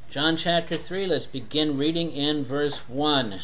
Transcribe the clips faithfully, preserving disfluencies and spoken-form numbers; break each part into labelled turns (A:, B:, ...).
A: John chapter three, let's begin reading in verse one.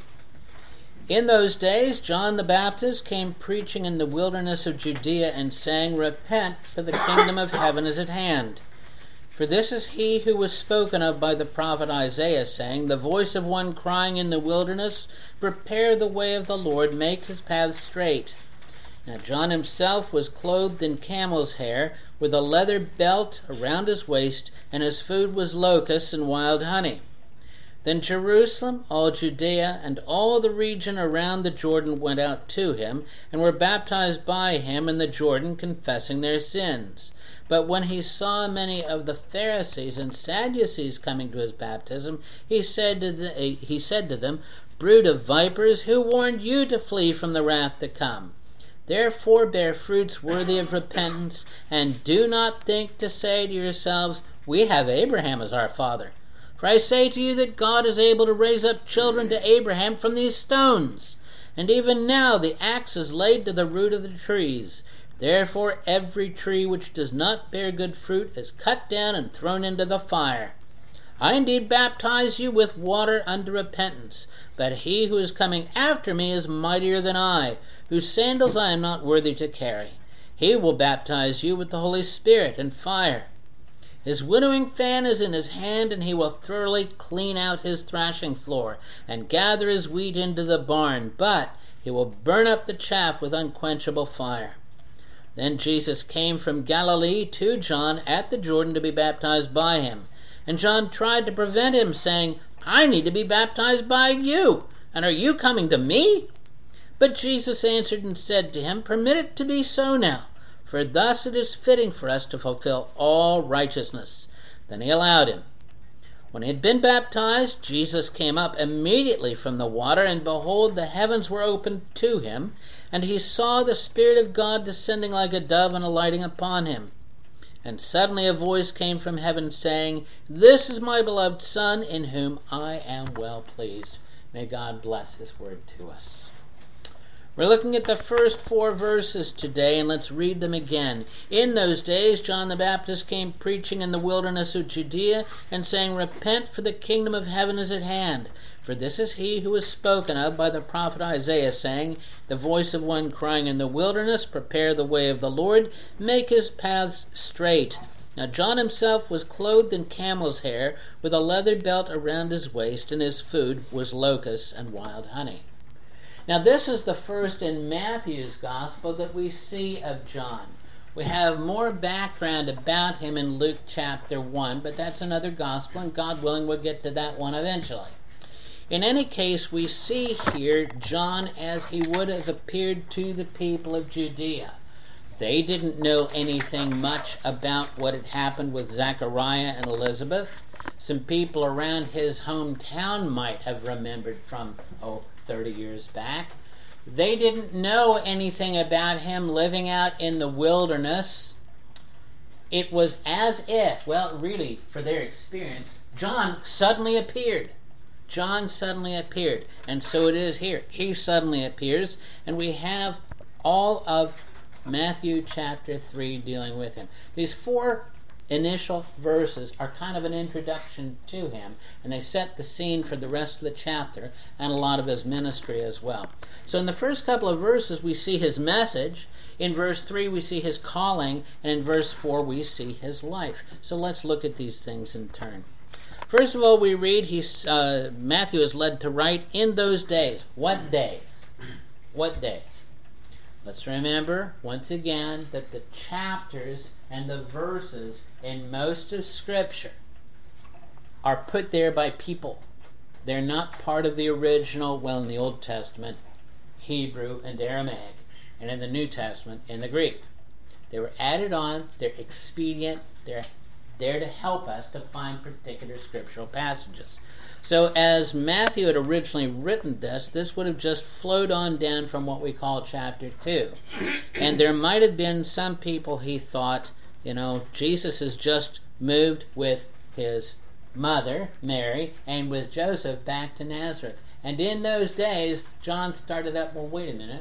A: In those days, John the Baptist came preaching in the wilderness of Judea and saying, Repent, for the kingdom of heaven is at hand. For this is he who was spoken of by the prophet Isaiah, saying, The voice of one crying in the wilderness, Prepare the way of the Lord, make his paths straight. Now John himself was clothed in camel's hair, with a leather belt around his waist, and his food was locusts and wild honey. Then Jerusalem, all Judea, and all the region around the Jordan went out to him, and were baptized by him in the Jordan, confessing their sins. But when he saw many of the Pharisees and Sadducees coming to his baptism, he said to, the, he said to them, Brood of vipers, who warned you to flee from the wrath to come? Therefore bear fruits worthy of repentance, and do not think to say to yourselves, We have Abraham as our father. For I say to you that God is able to raise up children to Abraham from these stones. And even now the axe is laid to the root of the trees. Therefore every tree which does not bear good fruit is cut down and thrown into the fire. I indeed baptize you with water unto repentance, but he who is coming after me is mightier than I, whose sandals I am not worthy to carry. He will baptize you with the Holy Spirit and fire. His winnowing fan is in his hand, and he will thoroughly clean out his thrashing floor, and gather his wheat into the barn, but he will burn up the chaff with unquenchable fire. Then Jesus came from Galilee to John at the Jordan to be baptized by him. And John tried to prevent him, saying, I need to be baptized by you, and are you coming to me? But Jesus answered and said to him, Permit it to be so now, for thus it is fitting for us to fulfill all righteousness. Then he allowed him. When he had been baptized, Jesus came up immediately from the water, and behold, the heavens were opened to him, and he saw the Spirit of God descending like a dove and alighting upon him. And suddenly a voice came from heaven, saying, This is my beloved Son, in whom I am well pleased. May God bless his word to us. We're looking at the first four verses today, and let's read them again. In those days, John the Baptist came preaching in the wilderness of Judea, and saying, Repent, for the kingdom of heaven is at hand. For this is he who was spoken of by the prophet Isaiah, saying, The voice of one crying in the wilderness, Prepare the way of the Lord, make his paths straight. Now John himself was clothed in camel's hair, with a leather belt around his waist, and his food was locusts and wild honey. Now this is the first in Matthew's gospel that we see of John. We have more background about him in Luke chapter one, but that's another gospel, and God willing we'll get to that one eventually. In any case, we see here John as he would have appeared to the people of Judea. They didn't know anything much about what had happened with Zechariah and Elizabeth. Some people around his hometown might have remembered from, oh, thirty years back. They didn't know anything about him living out in the wilderness. It was as if, well, really, for their experience, John suddenly appeared. John suddenly appeared. And so it is here. He suddenly appears, and we have all of Matthew chapter three dealing with him. These four initial verses are kind of an introduction to him, and they set the scene for the rest of the chapter and a lot of his ministry as well. So in the first couple of verses we see his message, in verse three we see his calling, and in verse four we see his life. So let's look at these things in turn. First of all, we read he's, uh, Matthew is led to write, in those days. What days? What days? Let's remember, once again, that the chapters and the verses in most of Scripture are put there by people. They're not part of the original, well, in the Old Testament, Hebrew and Aramaic, and in the New Testament, in the Greek. They were added on, they're expedient, they're there to help us to find particular scriptural passages. So as Matthew had originally written this, this would have just flowed on down from what we call chapter two. And there might have been some people he thought, you know, Jesus has just moved with his mother, Mary, and with Joseph back to Nazareth. And in those days, John started up, well, wait a minute.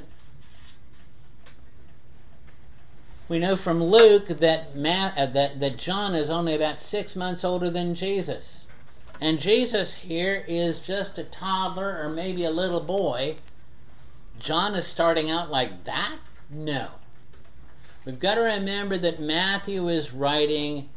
A: We know from Luke that, Ma- uh, that that John is only about six months older than Jesus. And Jesus here is just a toddler or maybe a little boy. John is starting out like that? No. We've got to remember that Matthew is writing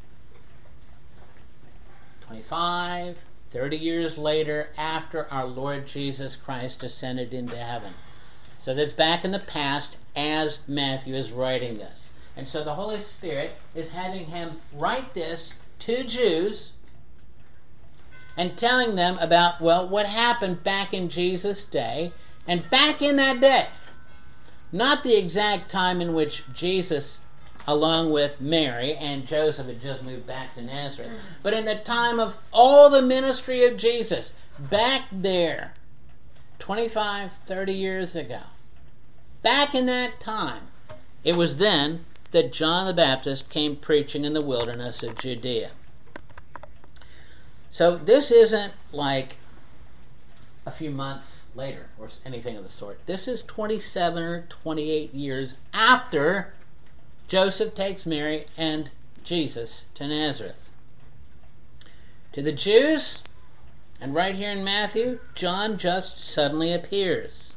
A: twenty-five, thirty years later after our Lord Jesus Christ ascended into heaven. So that's back in the past as Matthew is writing this. And so the Holy Spirit is having him write this to Jews and telling them about, well, what happened back in Jesus' day. And back in that day, not the exact time in which Jesus, along with Mary and Joseph, had just moved back to Nazareth, but in the time of all the ministry of Jesus, back there, twenty-five, thirty years ago. Back in that time, it was then that John the Baptist came preaching in the wilderness of Judea. So this isn't like a few months later or anything of the sort. This is twenty-seven or twenty-eight years after Joseph takes Mary and Jesus to Nazareth. To the Jews, and right here in Matthew, John just suddenly appears.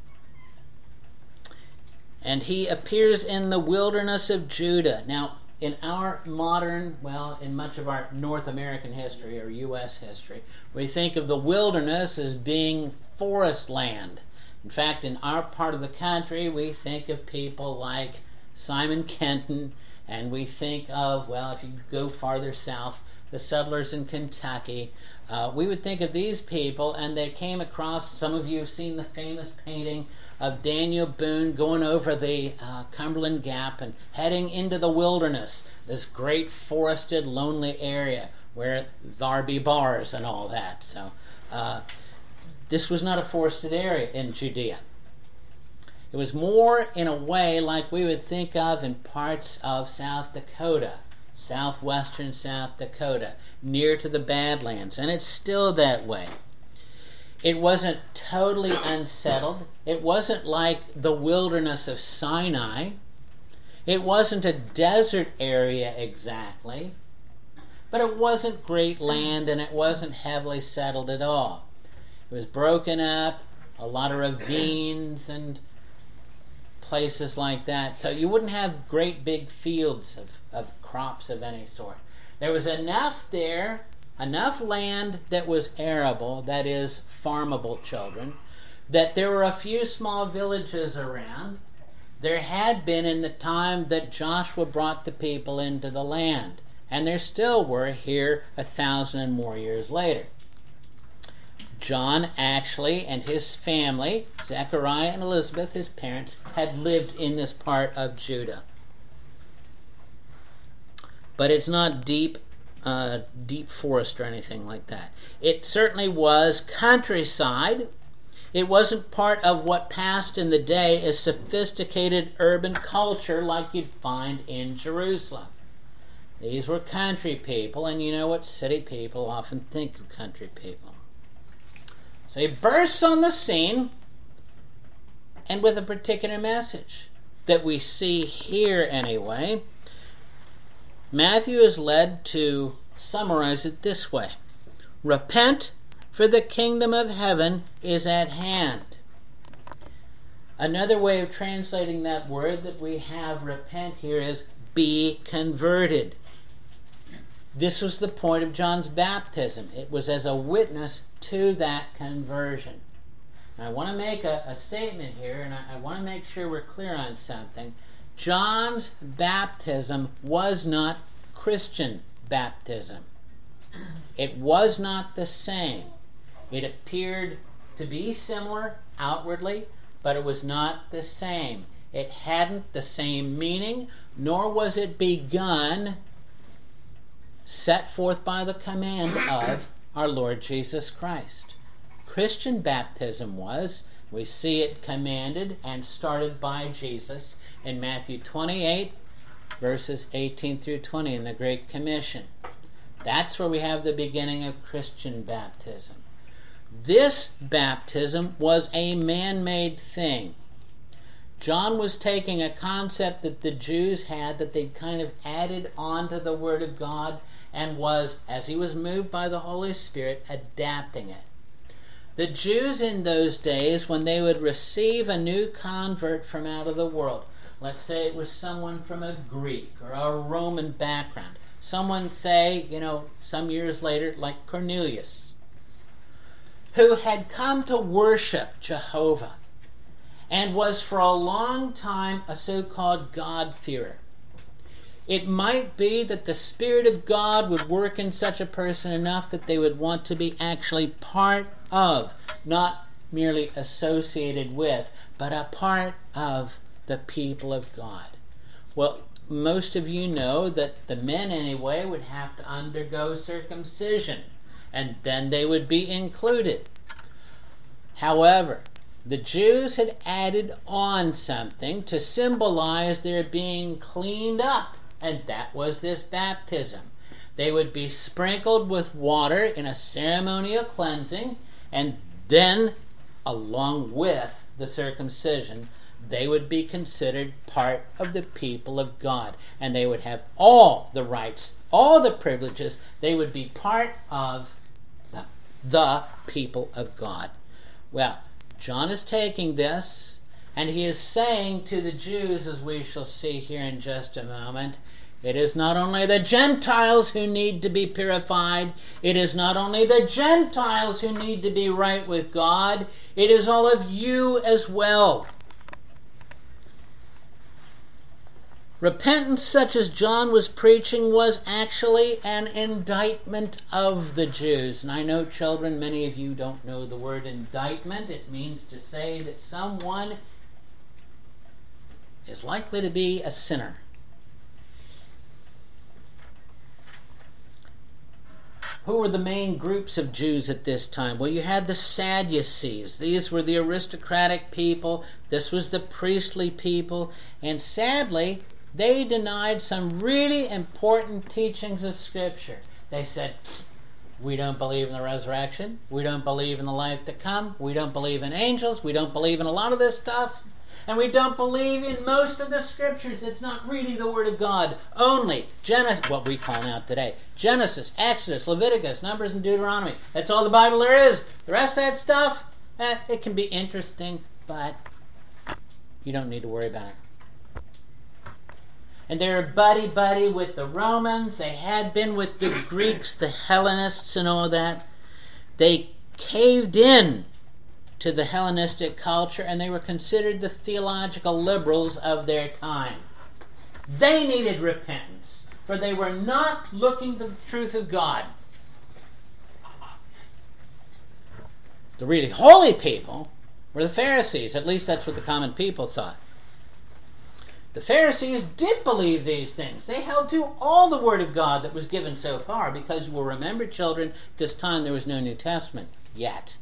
A: And he appears in the wilderness of Judah. Now, in our modern, well, in much of our North American history or U S history, we think of the wilderness as being forest land. In fact, in our part of the country, we think of people like Simon Kenton, and we think of, well, if you go farther south, the settlers in Kentucky. Uh, we would think of these people, and they came across, some of you have seen the famous painting of Daniel Boone going over the uh, Cumberland Gap and heading into the wilderness, this great forested, lonely area where there be bars and all that. So uh, this was not a forested area in Judea. It was more in a way like we would think of in parts of South Dakota, southwestern South Dakota, near to the Badlands, and it's still that way. It wasn't totally unsettled. It wasn't like the wilderness of Sinai. It wasn't a desert area exactly, but it wasn't great land, and it wasn't heavily settled at all. It was broken up, a lot of ravines and places like that. So you wouldn't have great big fields of, of crops of any sort. There was enough there, enough land that was arable, that is, farmable, children, that there were a few small villages around. There had been in the time that Joshua brought the people into the land, and there still were here a thousand and more years later. John actually and his family, Zechariah and Elizabeth, his parents, had lived in this part of Judah. But it's not deep uh, deep forest or anything like that. It certainly was countryside. It wasn't part of what passed in the day as sophisticated urban culture like you'd find in Jerusalem. These were country people, and you know what city people often think of country people. So he bursts on the scene, and with a particular message that we see here anyway. Matthew is led to summarize it this way: repent, for the kingdom of heaven is at hand. Another way of translating that word that we have, repent, here is be converted. This was the point of John's baptism. It was as a witness to that conversion. Now, I want to make a, a statement here, and I, I want to make sure we're clear on something. John's baptism was not Christian baptism. It was not the same. It appeared to be similar outwardly, but it was not the same. It hadn't the same meaning, nor was it begun, set forth by the command of our Lord Jesus Christ. Christian baptism was, we see it commanded and started by Jesus in Matthew twenty-eight, verses eighteen through twenty in the Great Commission. That's where we have the beginning of Christian baptism. This baptism was a man-made thing. John was taking a concept that the Jews had that they'd kind of added onto the Word of God and was, as he was moved by the Holy Spirit, adapting it. The Jews in those days, when they would receive a new convert from out of the world, let's say it was someone from a Greek or a Roman background, someone, say, you know, some years later, like Cornelius, who had come to worship Jehovah and was for a long time a so-called God-fearer. It might be that the Spirit of God would work in such a person enough that they would want to be actually part of, not merely associated with, but a part of the people of God. Well, most of you know that the men anyway would have to undergo circumcision, and then they would be included. However, the Jews had added on something to symbolize their being cleaned up, and that was this baptism. They would be sprinkled with water in a ceremonial cleansing, and then, along with the circumcision, they would be considered part of the people of God. And they would have all the rights, all the privileges. They would be part of the, the people of God. Well, John is taking this, and he is saying to the Jews, as we shall see here in just a moment, it is not only the Gentiles who need to be purified. It is not only the Gentiles who need to be right with God. It is all of you as well. Repentance such as John was preaching was actually an indictment of the Jews. And I know, children, many of you don't know the word indictment. It means to say that someone is likely to be a sinner. Who were the main groups of Jews at this time? Well, you had the Sadducees. These were the aristocratic people. This was the priestly people. And sadly, they denied some really important teachings of Scripture. They said, we don't believe in the resurrection. We don't believe in the life to come. We don't believe in angels. We don't believe in a lot of this stuff. And we don't believe in most of the Scriptures. It's not really the Word of God. Only Genesis, what we call now today, Genesis, Exodus, Leviticus, Numbers, and Deuteronomy. That's all the Bible there is. The rest of that stuff, eh, it can be interesting, but you don't need to worry about it. And they were buddy-buddy with the Romans. They had been with the Greeks, the Hellenists, and all that. They caved in to the Hellenistic culture, and they were considered the theological liberals of their time. They needed repentance, for they were not looking to the truth of God. The really holy people were the Pharisees. At least that's what the common people thought. The Pharisees did believe these things. They held to all the Word of God that was given so far, because you will remember, children, at this time there was no New Testament yet.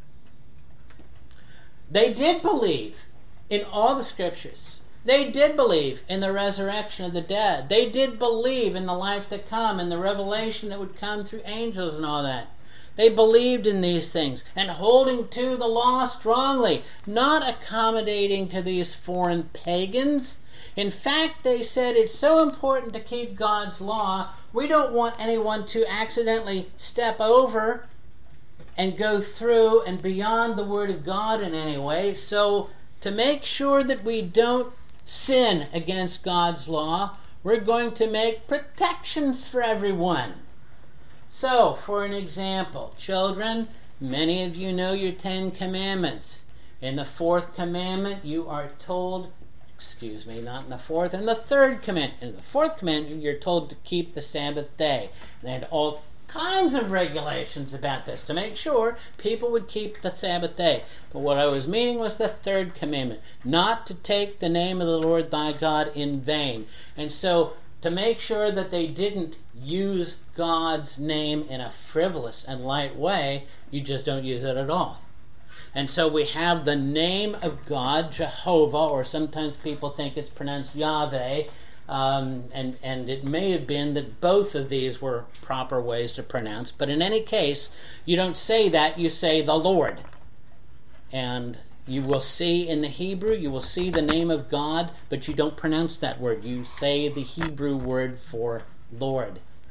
A: They did believe in all the Scriptures. They did believe in the resurrection of the dead. They did believe in the life to come and the revelation that would come through angels and all that. They believed in these things and holding to the law strongly, not accommodating to these foreign pagans. In fact, they said it's so important to keep God's law, we don't want anyone to accidentally step over and go through and beyond the Word of God in any way. So to make sure that we don't sin against God's law, we're going to make protections for everyone. So, for an example, children, many of you know your Ten Commandments. In the fourth commandment, you are told, excuse me, not in the fourth, in the third commandment. In the fourth commandment, you're told to keep the Sabbath day. They had all kinds of regulations about this to make sure people would keep the Sabbath day. But what I was meaning was the third commandment, not to take the name of the Lord thy God in vain. And so, to make sure that they didn't use God's name in a frivolous and light way, you just don't use it at all. And so we have the name of God, Jehovah, or sometimes people think it's pronounced Yahweh, um, and, and it may have been that both of these were proper ways to pronounce. But in any case, you don't say that, you say the Lord. And you will see in the Hebrew, you will see the name of God, but you don't pronounce that word. You say the Hebrew word for Lord.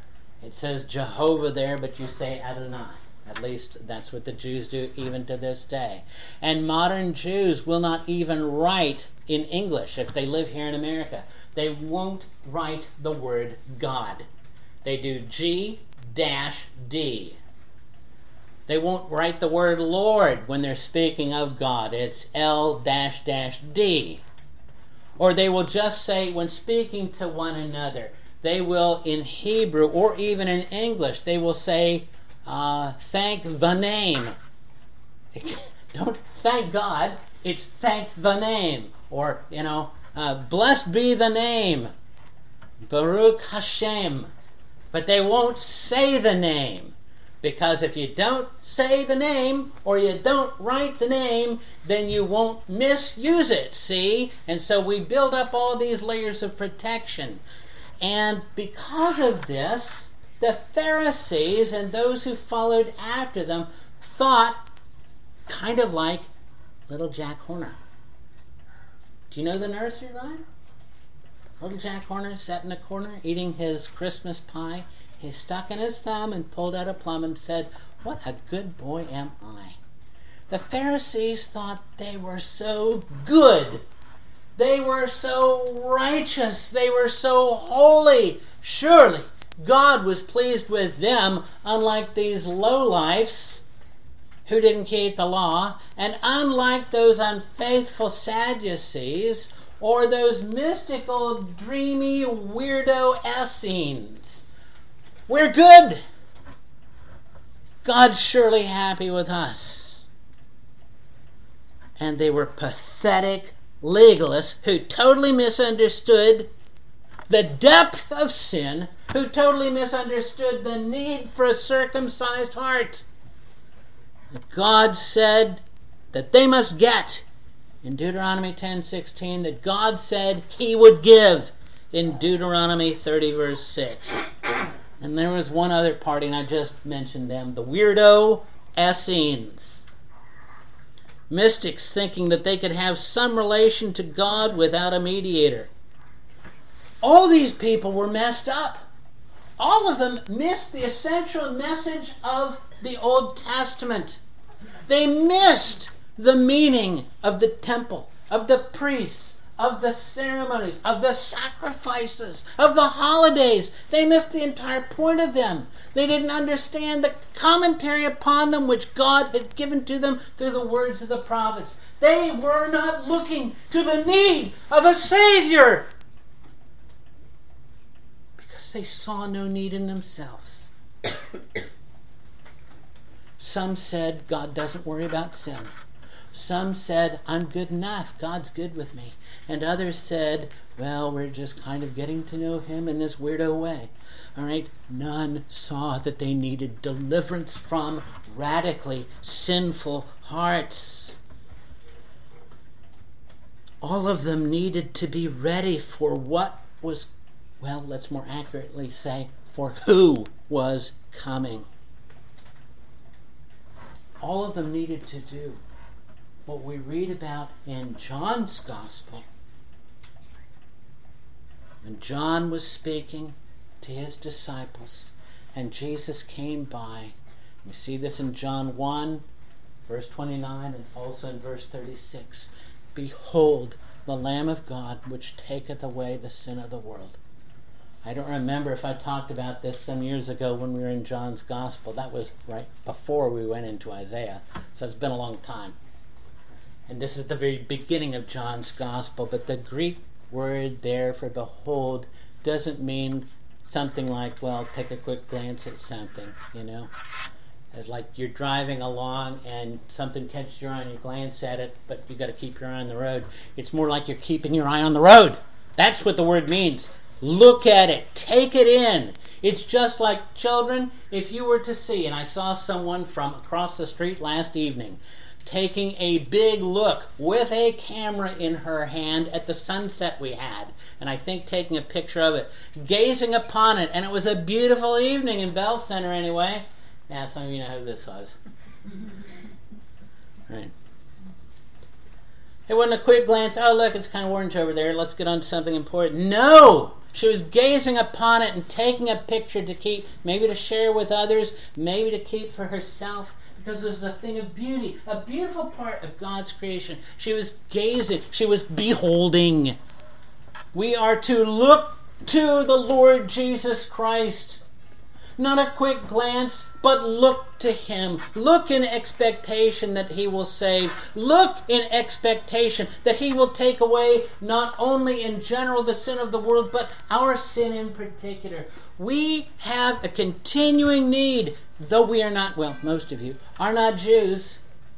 A: It says Jehovah there, but you say Adonai. At least that's what the Jews do even to this day. And modern Jews will not even write in English if they live here in America. They won't write the word God. They do G dash D. They won't write the word Lord when they're speaking of God. It's L dash dash D. Or they will just say, when speaking to one another, they will in Hebrew or even in English, they will say, uh, thank the name. Don't thank God, it's thank the name. Or, you know, uh, blessed be the name. Baruch Hashem. But they won't say the name. Because if you don't say the name, or you don't write the name, then you won't misuse it, see? And so we build up all these layers of protection. And because of this, the Pharisees and those who followed after them thought kind of like little Jack Horner. Do you know the nursery rhyme? Little Jack Horner sat in a corner eating his Christmas pie. He stuck in his thumb and pulled out a plum and said, "What a good boy am I." The Pharisees thought they were so good. They were so righteous. They were so holy. Surely God was pleased with them, unlike these lowlifes who didn't keep the law, and unlike those unfaithful Sadducees or those mystical, dreamy, weirdo Essenes. We're good. God's surely happy with us. And they were pathetic legalists who totally misunderstood the depth of sin, who totally misunderstood the need for a circumcised heart. God said that they must get in Deuteronomy ten sixteen, that God said He would give in Deuteronomy thirty verse six. And there was one other party, and I just mentioned them, the weirdo Essenes. Mystics thinking that they could have some relation to God without a mediator. All these people were messed up. All of them missed the essential message of the Old Testament. They missed the meaning of the temple, of the priests, of the ceremonies, of the sacrifices, of the holidays. They missed the entire point of them. They didn't understand the commentary upon them which God had given to them through the words of the prophets. They were not looking to the need of a Savior because they saw no need in themselves. Some said God doesn't worry about sin. Some said, I'm good enough, God's good with me. And others said, well, we're just kind of getting to know Him in this weirdo way. All right? None saw that they needed deliverance from radically sinful hearts. All of them needed to be ready for what was, well, let's more accurately say, for who was coming. All of them needed to do what we read about in John's Gospel. When John was speaking to his disciples and Jesus came by, we see this in John one, verse twenty-nine, and also in verse thirty-six. Behold, the Lamb of God, which taketh away the sin of the world. I don't remember if I talked about this some years ago when we were in John's Gospel. That was right before we went into Isaiah, so it's been a long time. And this is the very beginning of John's Gospel, but the Greek word there for behold doesn't mean something like, well, take a quick glance at something, you know. It's like you're driving along and something catches your eye and you glance at it, but you got to keep your eye on the road. It's more like you're keeping your eye on the road. That's what the word means. Look at it. Take it in. It's just like children, if you were to see, and I saw someone from across the street last evening, taking a big look with a camera in her hand at the sunset we had, and I think taking a picture of it, gazing upon it, and it was a beautiful evening in Bell Center anyway. Yeah, some of you know who this was. Right. It wasn't a quick glance, oh look, it's kind of orange over there, let's get on to something important. No! She was gazing upon it and taking a picture to keep, maybe to share with others, maybe to keep for herself, because it was a thing of beauty, a beautiful part of God's creation. She was gazing, she was beholding. We are to look to the Lord Jesus Christ. Not a quick glance, but look to Him. Look in expectation that He will save. Look in expectation that He will take away not only in general the sin of the world, but our sin in particular. We have a continuing need, though we are not, well, most of you are not Jews.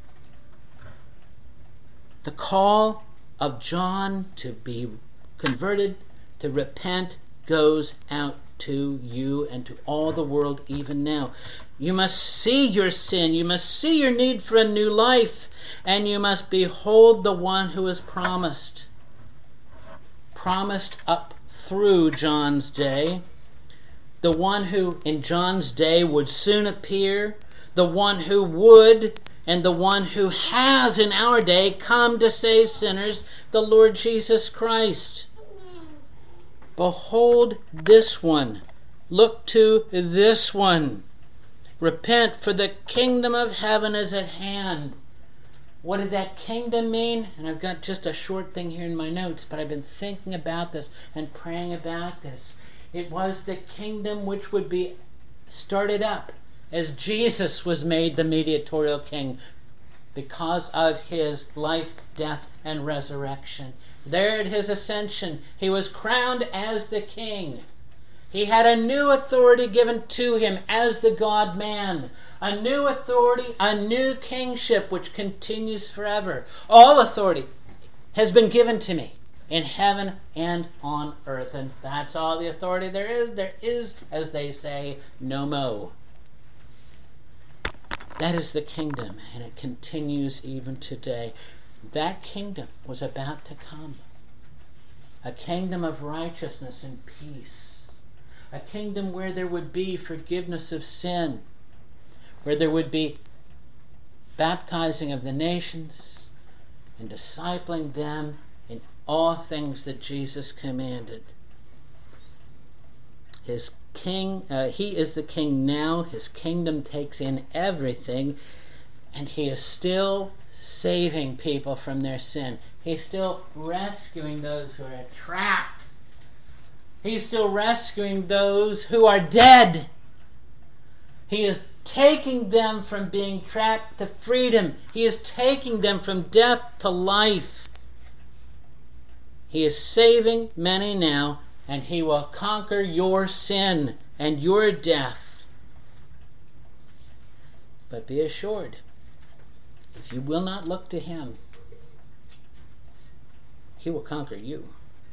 A: The call of John to be converted, to repent, goes out to you and to all the world even now. You must see your sin. You must see your need for a new life. And you must behold the one who is promised. Promised up through John's day. The one who in John's day would soon appear. The one who would and the one who has in our day come to save sinners, the Lord Jesus Christ. Behold this one. Look to this one. Repent, for the kingdom of heaven is at hand. What did that kingdom mean? And I've got just a short thing here in my notes, but I've been thinking about this and praying about this. It was the kingdom which would be started up as Jesus was made the mediatorial king because of His life, death, and resurrection. There at His ascension, He was crowned as the King. He had a new authority given to Him as the God-man. A new authority, a new kingship which continues forever. All authority has been given to me in heaven and on earth. And that's all the authority there is. There is, as they say, no mo. That is the kingdom, and it continues even today. That kingdom was about to come. A kingdom of righteousness and peace. A kingdom where there would be forgiveness of sin. Where there would be baptizing of the nations and discipling them in all things that Jesus commanded. His king, uh, He is the king now. His kingdom takes in everything, and He is still saving people from their sin. He's still rescuing those who are trapped. He's still rescuing those who are dead. He is taking them from being trapped to freedom. He is taking them from death to life. He is saving many now, and He will conquer your sin and your death. But be assured, if you will not look to Him, He will conquer you.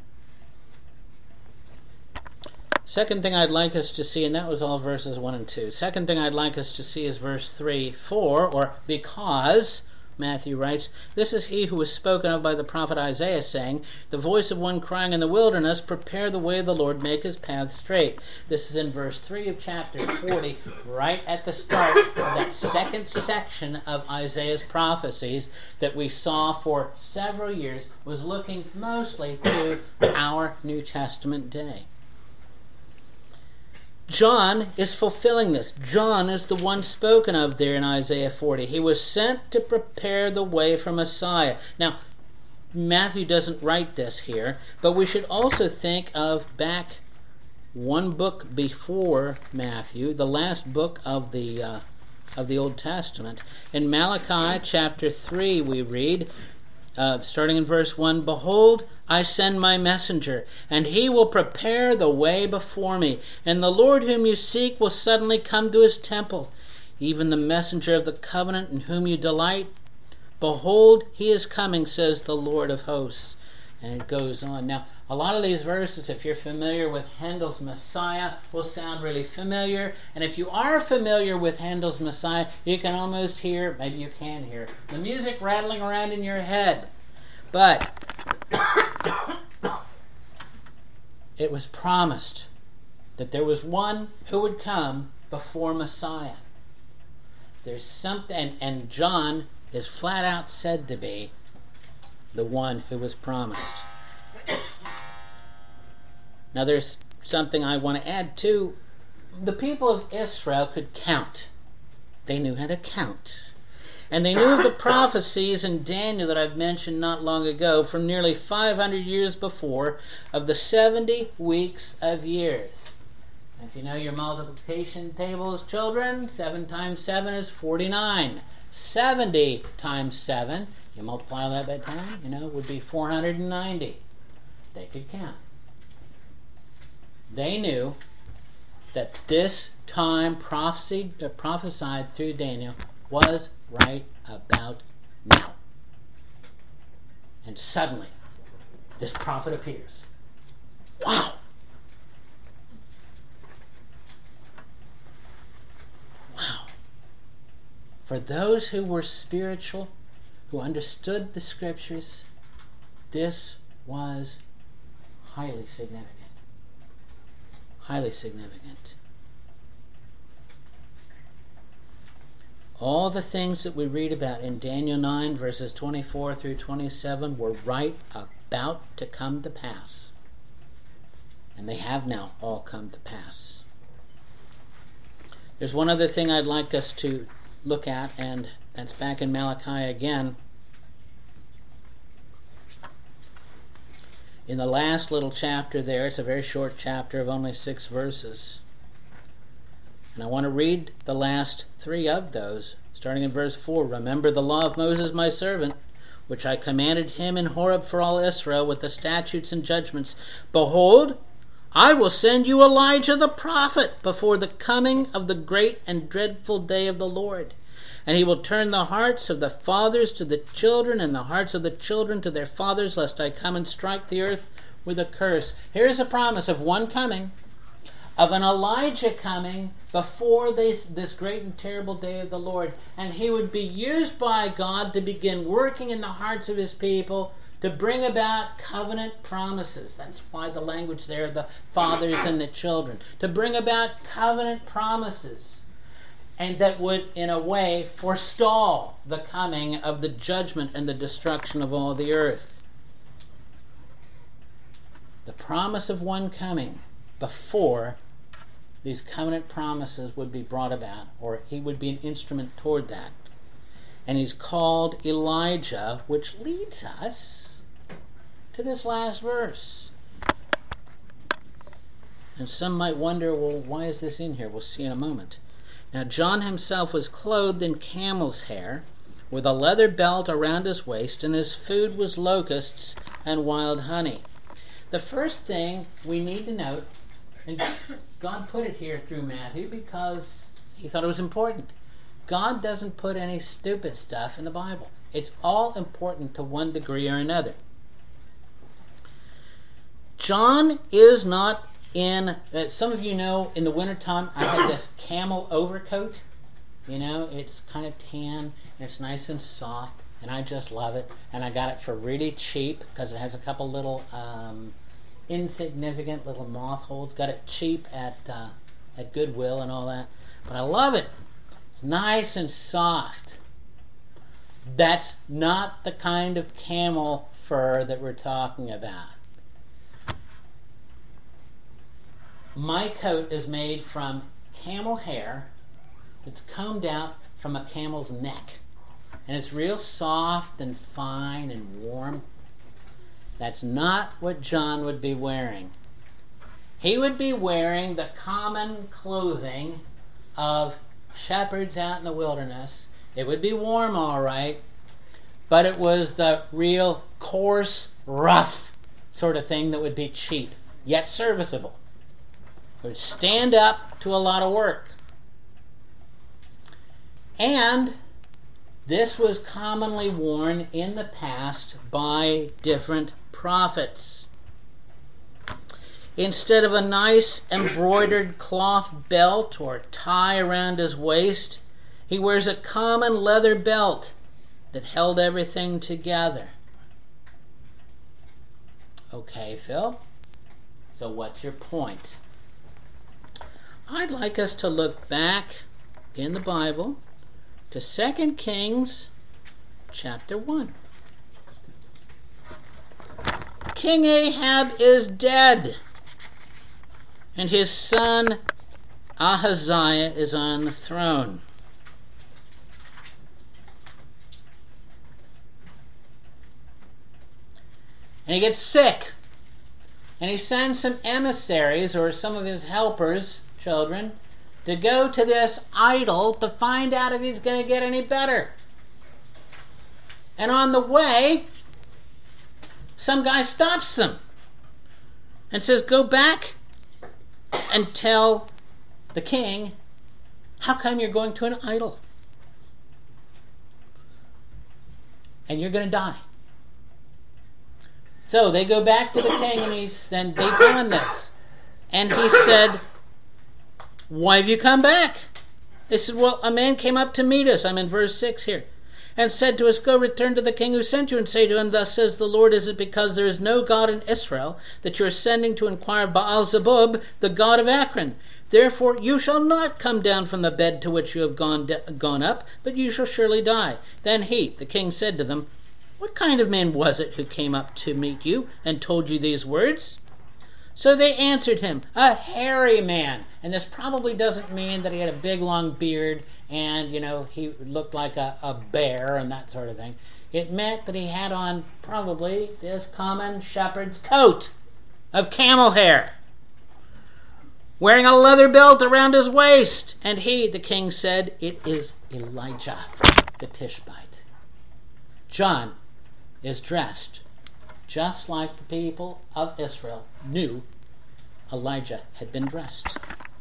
A: Second thing I'd like us to see, and that was all verses one and two. Second thing I'd like us to see is verse three. For, or because, Matthew writes, this is He who was spoken of by the prophet Isaiah, saying, the voice of one crying in the wilderness, prepare the way of the Lord, make His path straight. This is in verse three of chapter forty, right at the start of that second section of Isaiah's prophecies that we saw for several years, was looking mostly to our New Testament day. John is fulfilling this. John is the one spoken of there in Isaiah forty. He was sent to prepare the way for Messiah. Now, Matthew doesn't write this here, but we should also think of back one book before Matthew, the last book of the uh, of the Old Testament. In Malachi chapter three we read, uh, starting in verse one, behold, I send my messenger, and he will prepare the way before me. And the Lord whom you seek will suddenly come to His temple, even the messenger of the covenant in whom you delight. Behold, He is coming, says the Lord of hosts. And it goes on. Now, a lot of these verses, if you're familiar with Handel's Messiah, will sound really familiar. And if you are familiar with Handel's Messiah, you can almost hear, maybe you can hear, the music rattling around in your head. But it was promised that there was one who would come before Messiah. There's something, and, and John is flat out said to be the one who was promised. Now there's something I want to add too. The people of Israel could count. They knew how to count. And they knew of the prophecies in Daniel that I've mentioned not long ago from nearly five hundred years before of the seventy weeks of years. If you know your multiplication tables, children, seven times seven is forty-nine. seventy times seven, you multiply all that by ten, you know, would be four hundred ninety. They could count. They knew that this time prophesied, uh, prophesied through Daniel was right about now. And suddenly, this prophet appears. Wow! Wow. For those who were spiritual, who understood the Scriptures, this was highly significant. Highly significant. All the things that we read about in Daniel nine, verses twenty-four through twenty-seven, were right about to come to pass. And they have now all come to pass. There's one other thing I'd like us to look at, and that's back in Malachi again. In the last little chapter there, it's a very short chapter of only six verses. And I want to read the last three of those, starting in verse four. Remember the law of Moses my servant, which I commanded him in Horeb for all Israel, with the statutes and judgments. Behold, I will send you Elijah the prophet before the coming of the great and dreadful day of the Lord. And he will turn the hearts of the fathers to the children, and the hearts of the children to their fathers, lest I come and strike the earth with a curse. Here's a promise of one coming, of an Elijah coming before this, this great and terrible day of the Lord. And he would be used by God to begin working in the hearts of his people to bring about covenant promises. That's why the language there, the fathers and the children. To bring about covenant promises. And that would, in a way, forestall the coming of the judgment and the destruction of all the earth. The promise of one coming before these covenant promises would be brought about, or he would be an instrument toward that. And he's called Elijah, which leads us to this last verse. And some might wonder, well, why is this in here? We'll see in a moment. Now John himself was clothed in camel's hair, with a leather belt around his waist, and his food was locusts and wild honey. The first thing we need to note, and God put it here through Matthew because he thought it was important. God doesn't put any stupid stuff in the Bible. It's all important to one degree or another. John is not in, uh, some of you know, in the wintertime I have this camel overcoat. You know, it's kind of tan, and it's nice and soft, and I just love it. And I got it for really cheap because it has a couple little um, insignificant little moth holes. Got it cheap at uh, at Goodwill and all that. But I love it. It's nice and soft. That's not the kind of camel fur that we're talking about. My coat is made from camel hair. It's combed out from a camel's neck. And it's real soft and fine and warm. That's not what John would be wearing. He would be wearing the common clothing of shepherds out in the wilderness. It would be warm, all right, but it was the real coarse, rough sort of thing that would be cheap, yet serviceable. It would stand up to a lot of work. And this was commonly worn in the past by different prophets. Instead of a nice embroidered cloth belt or tie around his waist, he wears a common leather belt that held everything together. Okay, Phil, so what's your point? I'd like us to look back in the Bible to Second Kings chapter one. King Ahab is dead, and his son Ahaziah is on the throne. And he gets sick. And he sends some emissaries, or some of his helpers, children, to go to this idol to find out if he's going to get any better. And on the way, some guy stops them and says, go back and tell the king, how come you're going to an idol? And you're going to die. So they go back to the king, and, he's, and they tell him this. And he said, why have you come back? They said, well, a man came up to meet us. I'm in verse six here. And said to us, go return to the king who sent you, and say to him, thus says the Lord, is it because there is no God in Israel that you are sending to inquire of Baal-zebub, the god of Ekron? Therefore you shall not come down from the bed to which you have gone, de- gone up, but you shall surely die. Then he, the king, said to them, what kind of man was it who came up to meet you and told you these words? So they answered him, a hairy man. And this probably doesn't mean that he had a big long beard and, you know, he looked like a, a bear and that sort of thing. It meant that he had on probably this common shepherd's coat of camel hair, wearing a leather belt around his waist. And he, the king, said, it is Elijah the Tishbite. John is dressed just like the people of Israel knew Elijah had been dressed.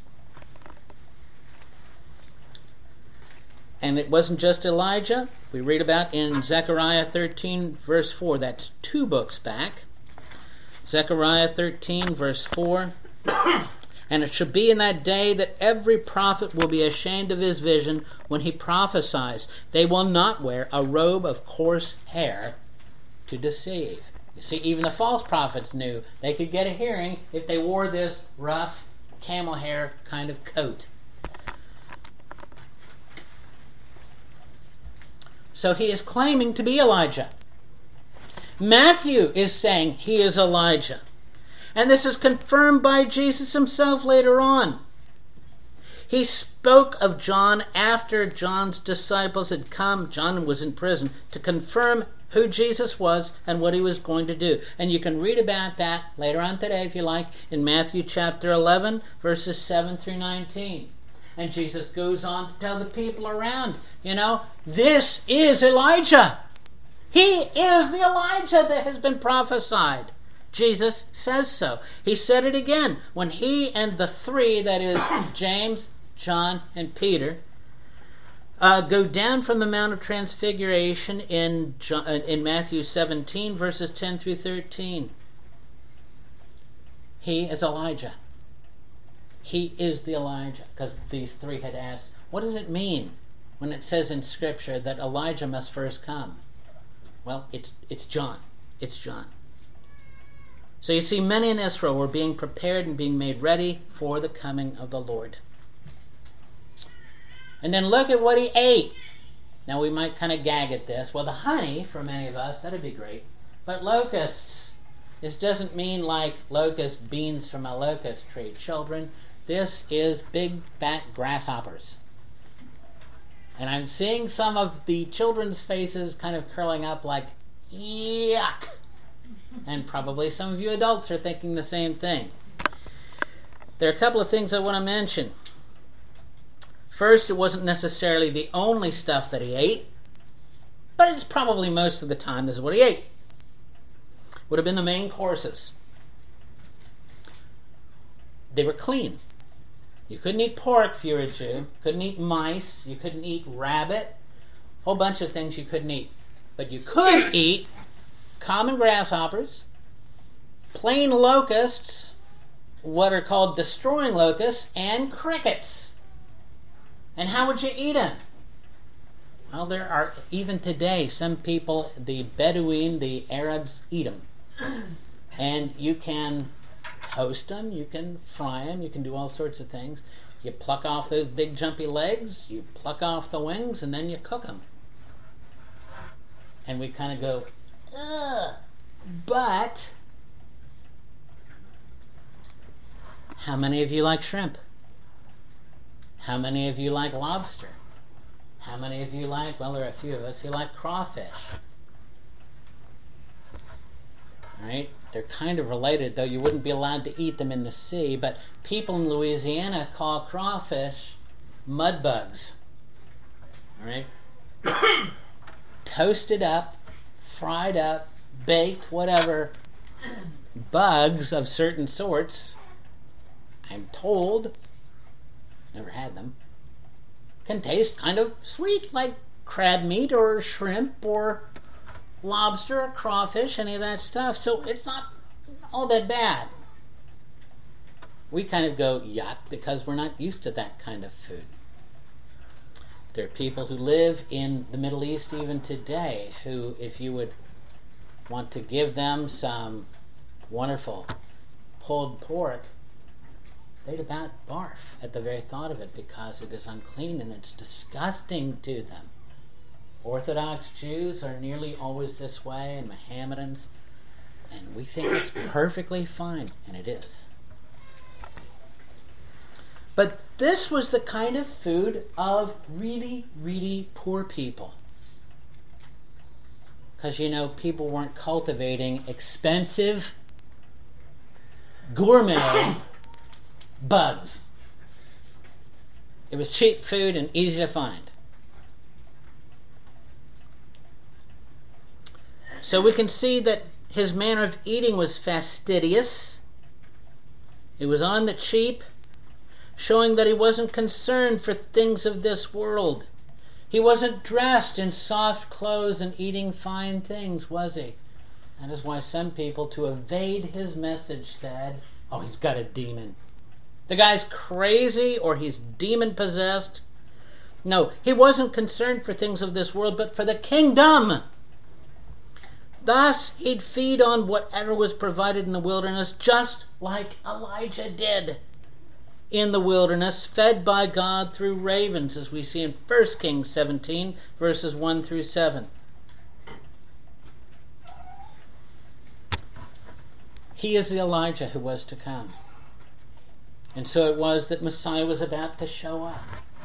A: And it wasn't just Elijah. We read about in Zechariah thirteen, verse four. That's two books back. Zechariah thirteen, verse four. And it shall be in that day that every prophet will be ashamed of his vision when he prophesies. They will not wear a robe of coarse hair to deceive. You see, even the false prophets knew they could get a hearing if they wore this rough camel hair kind of coat. So he is claiming to be Elijah. Matthew is saying he is Elijah. And this is confirmed by Jesus himself later on. He spoke of John after John's disciples had come. John was in prison to confirm who Jesus was and what he was going to do. And you can read about that later on today, if you like, in Matthew chapter eleven, verses seven through nineteen. And Jesus goes on to tell the people around, you know, this is Elijah. He is the Elijah that has been prophesied. Jesus says so. He said it again when he and the three, that is James, John, and Peter, uh, go down from the Mount of Transfiguration in, John, uh, in Matthew seventeen, verses ten through thirteen. He is Elijah. He is the Elijah, because these three had asked, what does it mean when it says in Scripture that Elijah must first come? Well, it's it's John. It's John. So you see, many in Israel were being prepared and being made ready for the coming of the Lord. And then look at what he ate. Now we might kind of gag at this. Well, the honey, for many of us, that'd be great. But locusts, this doesn't mean like locust beans from a locust tree. Children, this is big fat grasshoppers. And I'm seeing some of the children's faces kind of curling up like, yuck. And probably some of you adults are thinking the same thing. There are a couple of things I want to mention. First, it wasn't necessarily the only stuff that he ate, but it's probably most of the time this is what he ate. Would have been the main courses. They were clean. You couldn't eat pork if you were a Jew. Couldn't eat mice. You couldn't eat rabbit. A whole bunch of things you couldn't eat. But you could eat common grasshoppers, plain locusts, what are called destroying locusts, and crickets. And how would you eat them? Well, there are, even today, some people, the Bedouin, the Arabs, eat them. And you can toast them, you can fry them, you can do all sorts of things. You pluck off those big jumpy legs, you pluck off the wings, and then you cook them. And we kind of go, ugh. But How many of you like shrimp? How many of you like lobster? How many of you like, well, there are a few of us who like crawfish. Right? They're kind of related, though you wouldn't be allowed to eat them in the sea, but people in Louisiana call crawfish mud bugs. All right? Toasted up, fried up, baked, whatever, bugs of certain sorts, I'm told, never had them, can taste kind of sweet, like crab meat or shrimp or lobster or crawfish, any of that stuff. So it's not all that bad. We kind of go yuck because we're not used to that kind of food. There are people who live in the Middle East even today who, if you would want to give them some wonderful pulled pork, they'd about barf at the very thought of it because it is unclean and it's disgusting to them. Orthodox Jews are nearly always this way, and Mohammedans, and we think it's perfectly fine, and it is. But this was the kind of food of really, really poor people. Because, you know, people weren't cultivating expensive, gourmet bugs. It was cheap food and easy to find. So we can see that his manner of eating was fastidious. It was on the cheap, showing that he wasn't concerned for things of this world. He wasn't dressed in soft clothes and eating fine things, was he? That is why some people, to evade his message, said, oh, he's got a demon. The guy's crazy or he's demon-possessed. No, he wasn't concerned for things of this world, but for the kingdom. Thus, he'd feed on whatever was provided in the wilderness, just like Elijah did in the wilderness, fed by God through ravens, as we see in First Kings seventeen, verses one through seven. He is the Elijah who was to come. And so it was that Messiah was about to show up.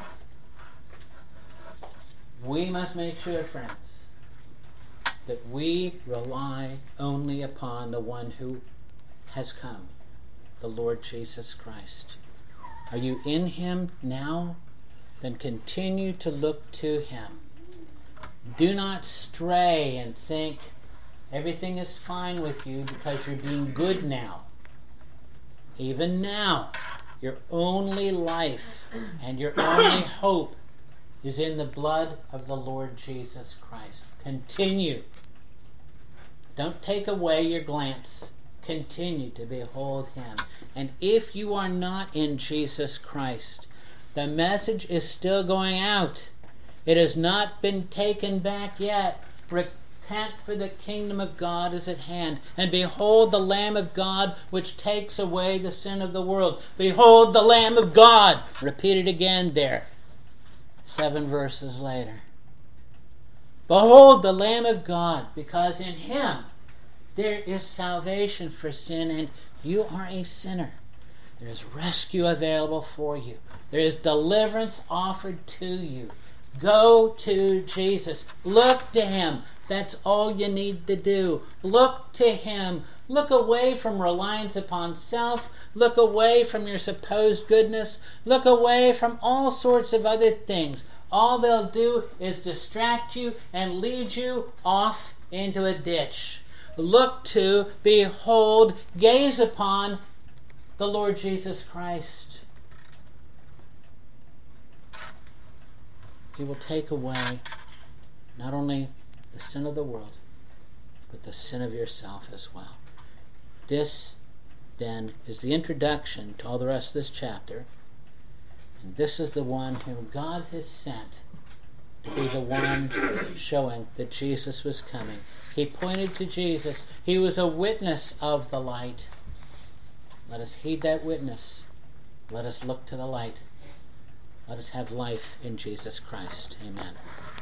A: We must make sure, friends, that we rely only upon the one who has come, the Lord Jesus Christ. Are you in him now? Then continue to look to him. Do not stray and think everything is fine with you because you're being good now. Even now, your only life and your only hope is in the blood of the Lord Jesus Christ. Continue. Don't take away your glance. Continue to behold him. And if you are not in Jesus Christ, the message is still going out. It has not been taken back yet. Repent, for the kingdom of God is at hand. And behold the Lamb of God, which takes away the sin of the world. Behold the Lamb of God. Repeat it again there. Seven verses later. Behold the Lamb of God, because in him there is salvation for sin, and you are a sinner. There is rescue available for you. There is deliverance offered to you. Go to Jesus. Look to him. That's all you need to do. Look to him. Look away from reliance upon self. Look away from your supposed goodness. Look away from all sorts of other things. All they'll do is distract you and lead you off into a ditch. Look to, behold, gaze upon the Lord Jesus Christ. He will take away not only the sin of the world, but the sin of yourself as well. This, then, is the introduction to all the rest of this chapter. And this is the one whom God has sent to be the one showing that Jesus was coming. He pointed to Jesus. He was a witness of the light. Let us heed that witness. Let us look to the light. Let us have life in Jesus Christ. Amen.